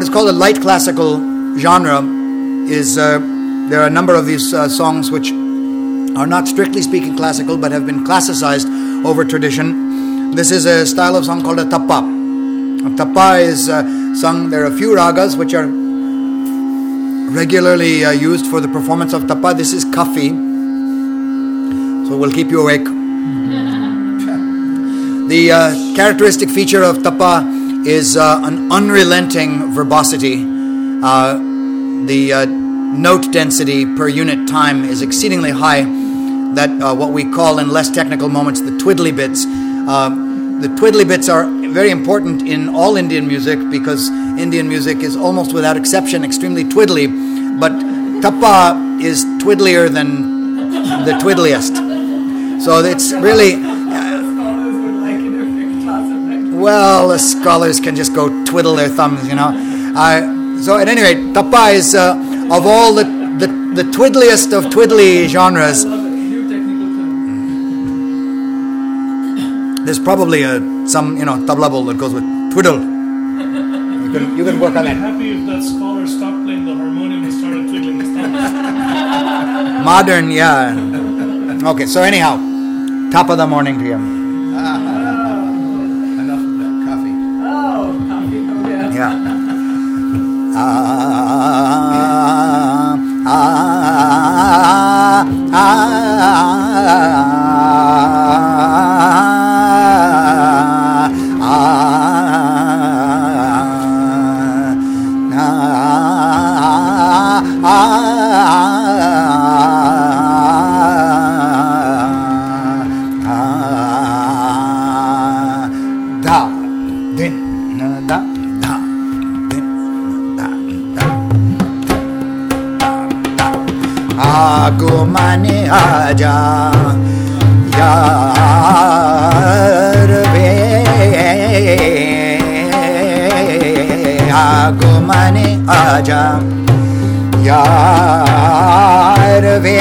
what is called a light classical genre is there are a number of these songs which are not strictly speaking classical but have been classicized over tradition. This is a style of song called a tappa. A tappa is sung, there are a few ragas which are regularly used for the performance of tappa. This is kafi, so we'll keep you awake. The characteristic feature of tappa is an unrelenting verbosity. The note density per unit time is exceedingly high. That what we call in less technical moments the twiddly bits. The twiddly bits are very important in all Indian music because Indian music is almost without exception extremely twiddly, but tappa is twiddlier than the twiddliest. So it's really well, the scholars can just go twiddle their thumbs, you know. So at any rate, tappa is of all the twiddliest of twiddly genres. There's probably some tabla bowl that goes with twiddle. You can work on that. I'd be happy if that scholar stopped playing the harmonium and started twiddling his thumbs. Modern, yeah. Okay, so anyhow, top of the morning to you. Enough of that coffee. Oh, coffee. Oh, yeah. आगमने आजा यार वे आगमने आजा यार वे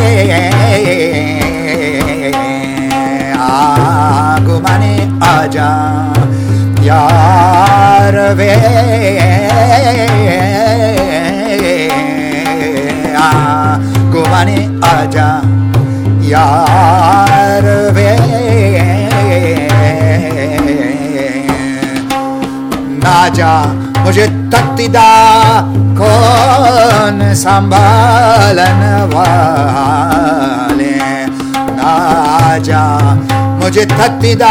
आगमने आजा यार वे आगमने आजा यार वे ना जा मुझे तकतीदा कौन संभालन वाले ना जा मुझे तकतीदा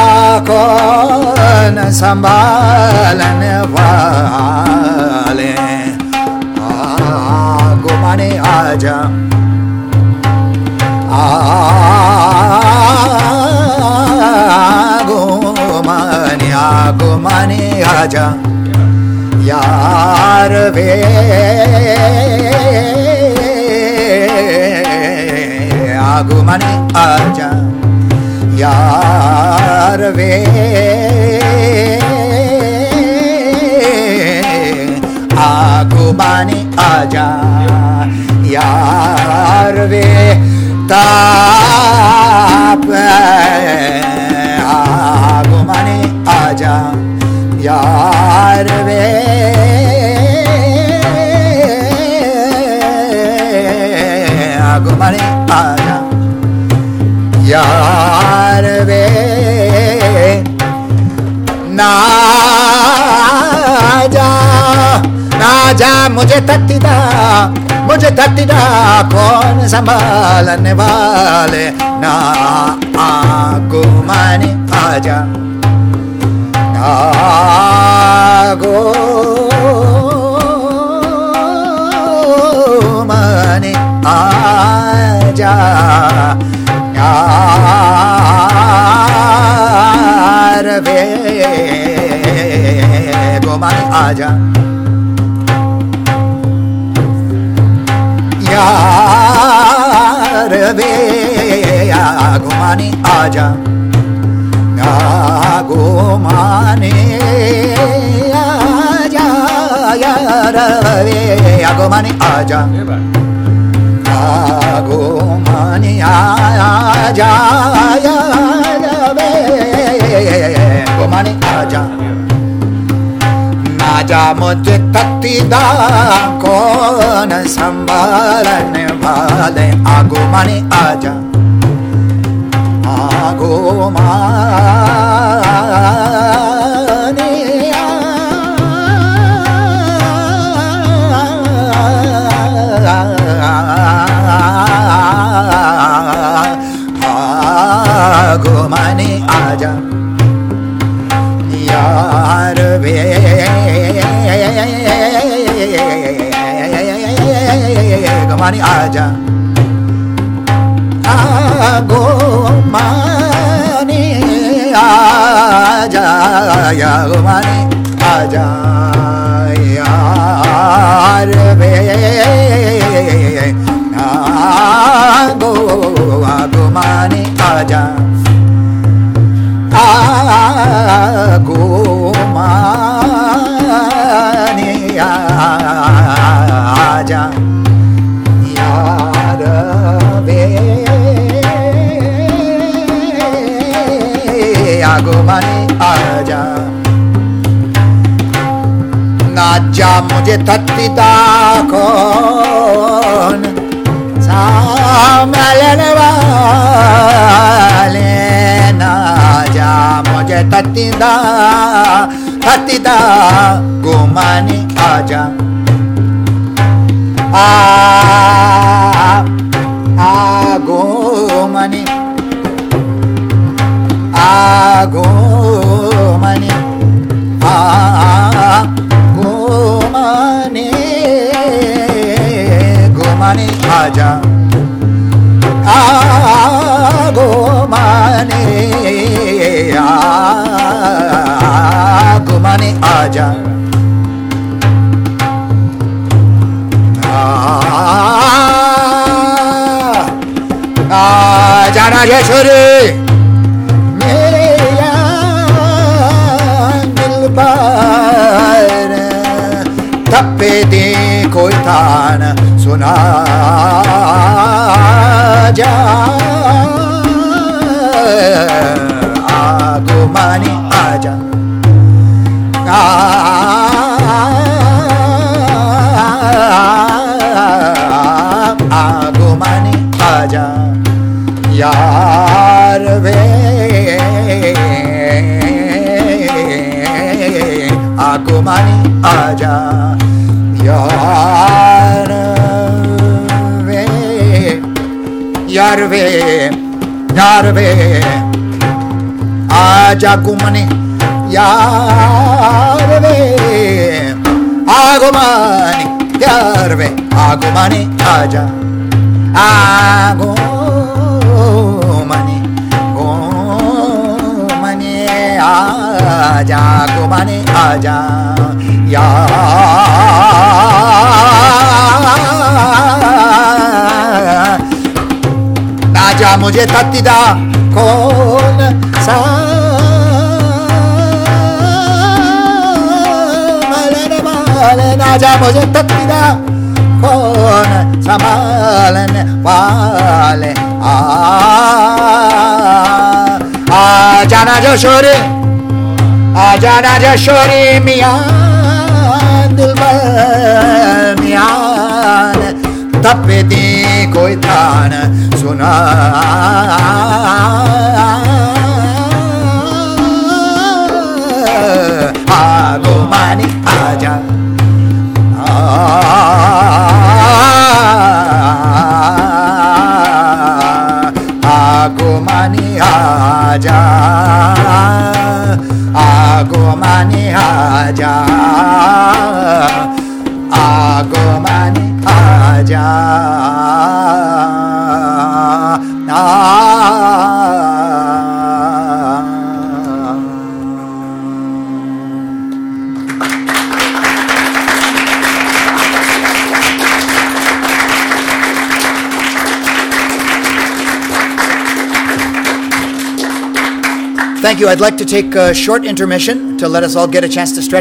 कौन संभालन वाले आगमने आजा आगमने आजा यार वे आगमने आजा यार वे आगमने आजा यार वे ताप आगमने आजा यार वे आगमने आजा यार वे ना जा मुझे तकतीदा कौन संभालने वाले ना आगमने आजा आगमने आजा यार वे आगमने आजा यार वे आगमने आजा आगमने आजा यार वे आगमने आजा आगमने आजा यार वे आगमने आजा ना आजा मुझे तत्तीदा कौन संभालने वाले आगो माने आजा आगो माने आगो माने आजा यार वे गमानी आजा आगो मानी आजा या गमानी आजा यार वे आगो आगो मानी आजा आगो माने आजा यार वे आगो माने आजा ना जा मुझे तत्तीदा कौन संभालने वाले ना जा मुझे तत्तीदा तत्तीदा गुमाने आजा आगो माने आगो माने आगो माने गुमाने आजा आगो माने आगो माने आजा जाना जैसरे मेरा दिल पर तप्पे दे कोई तान सुना जा आगो माने आजा आगो माने आजा यार वे आगो माने आजा यार वे यार वे यार वे आजा गुमने यार वे आगो माने यार वे आगो माने आजा आगो माने आजा गो माने आजा यार नाजा मुझे तत्तीदा कौन संभालने वाले नाजा मुझे तत्तीदा कौन संभालने वाले जाना जो शोरे जाना जो शोरे मियां दिल मियां तपे दी कोई थान सुना आगो माने आजा आगो माने आजा आगो माने आजा आगो माने आजा Thank you. I'd like to take a short intermission to let us all get a chance to stretch.